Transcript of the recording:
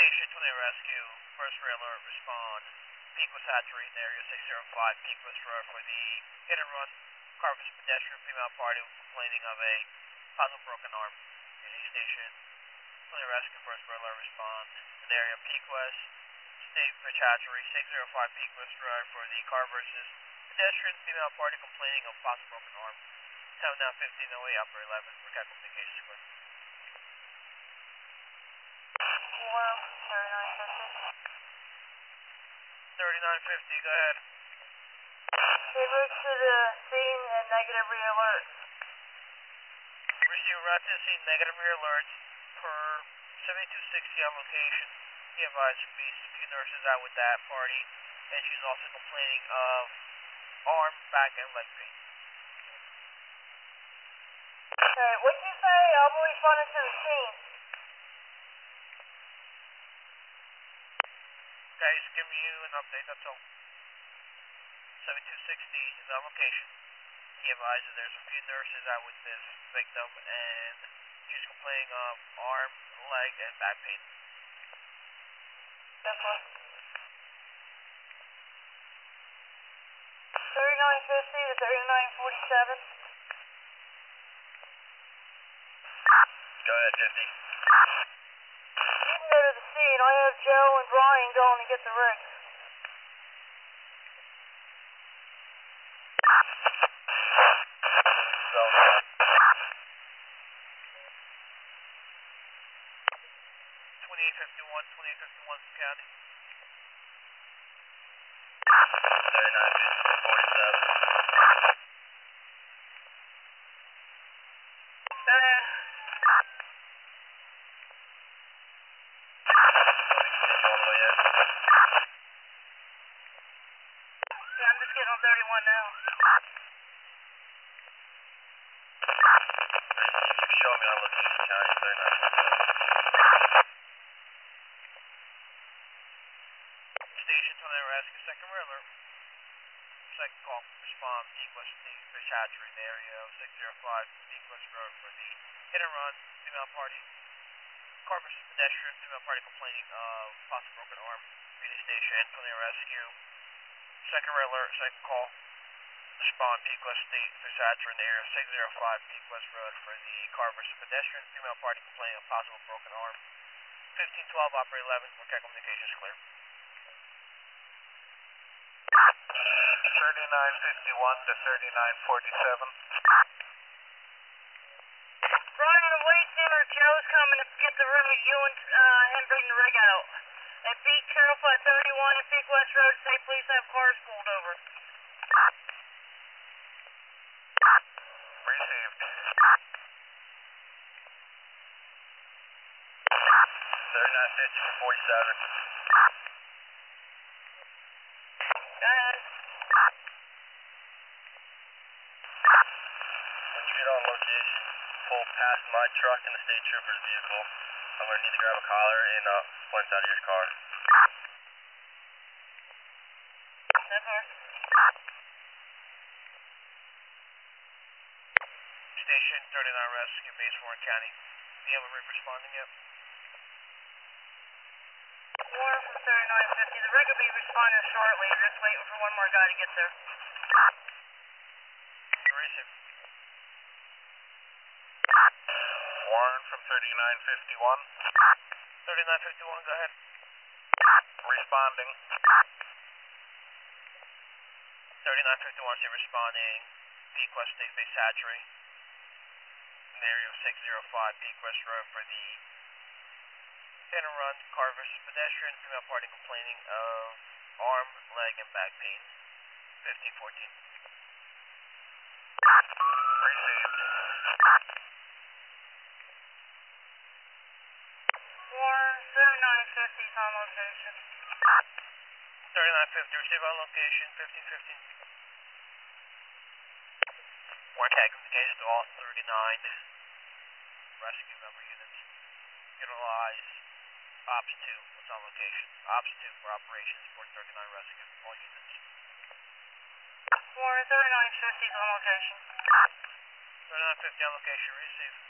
Station 20 Rescue, first rail alert, respond. Peak was saturated in area 605 Peak West Road for the hit and run. Car was a pedestrian female party complaining of a possible broken arm. Union Station 20 Rescue, first rail alert, respond. In area Peak West, State Bridge Hatchery 605 Peak West Road for the car versus pedestrian female party complaining of possible broken arm. Time now 1508, operator 11, Ricardo Communications Square. 3950, go ahead. They moved to the scene and negative re-alert. Receive right to the scene, negative rear alerts per 7260 on location. He advised to be a few nurses out with that party, and she's also complaining of arm, back, and leg pain. Okay, what did you say? I'll be responding to the scene. Okay, just giving you an update, that's all. 7260 is on location. He advised that there's a few nurses out with this victim, and she's complaining of arm, leg, and back pain. That's one. 3950 to 3947. Go ahead, 50. You can go to the scene. I have Joe and Brian going to get the rig. So, 2851, 2851 County. 3947. Yeah, I'm just getting on 31 now. Show me on location, County 3947. Station 20 Rescue, second rail alert. Second call, respond, Peak West Fish Hatchery in the area of 605 Peak West Road for the hit and run, female party. Car versus pedestrian, female party complaining of possible broken arm. Union Station 20 Rescue. Second rail alert, second call. Respond, Peak West State Fish Hatchery in the area of 605 Peak West Road for the car versus pedestrian, female party complaining of possible broken arm. 1512, operator 11, Ricardo Communications clear. 3951 to 3947. Brian, I'm waiting there. Joe's coming to get the rig. You and him bring the rig out. At Peak Carroll at 31 and Peak West Road, say please have cars pulled over. Received. 3950 for 47. Go ahead. When you get on location, pull past my truck and the state trooper's vehicle. I'm going to need to grab a collar and splint out of your car. That far. Station 39 Rescue, base Warren County. Do you have a rig responding yet? Warren from 3950. The rig will be responding shortly. We're just waiting for one more guy to get there. Receive. Warren from 3951. 3951, go ahead. Responding. 3951, say responding. Peak West State Base Hatchery. In the area of 605 Peak West Road for the hit and run, car versus pedestrian, female party complaining of arm, leg, and back pain. 1514. Received. Warren 3950 is on location. 3950, receive on location, 1515. Warren County communications to all 39 rescue member units. Utilize Ops 2, what's on location. Ops 2 for operations for 39 rescue, all units. Warren 3950 is on location. 3950 on location, receive.